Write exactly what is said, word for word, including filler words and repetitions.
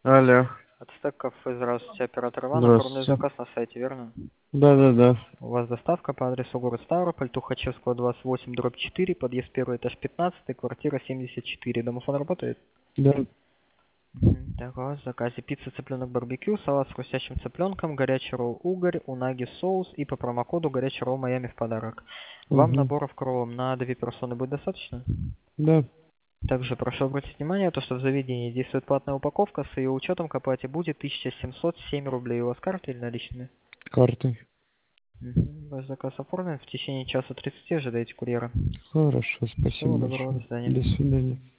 Алло. Ацтек кафе, здравствуйте, оператор Иван, оформлен Здравствуйте. заказ на сайте, верно? Да-да-да. У вас доставка по адресу город Ставрополь, Тухачевского, двадцать восемь, дробь четыре, подъезд первый, этаж пятнадцать, квартира семьдесят четыре. Домофон работает? Да. Мгм. Так, у вас в заказе пицца, цыпленок, барбекю, салат с хрустящим цыпленком, горячий ролл угорь, унаги соус и по промокоду горячий ролл Майами в подарок. Вам Угу. наборов кроллом на две персоны будет достаточно? Да. Также прошу обратить внимание, то, что в заведении действует платная упаковка, с ее учетом к оплате будет тысяча семьсот семь рублей. У вас карты или наличные? Картой. Мгм. Ваш заказ оформлен. В течение часа тридцати ожидайте курьера. Хорошо, Всего спасибо доброго, до большое. свидания. До свидания.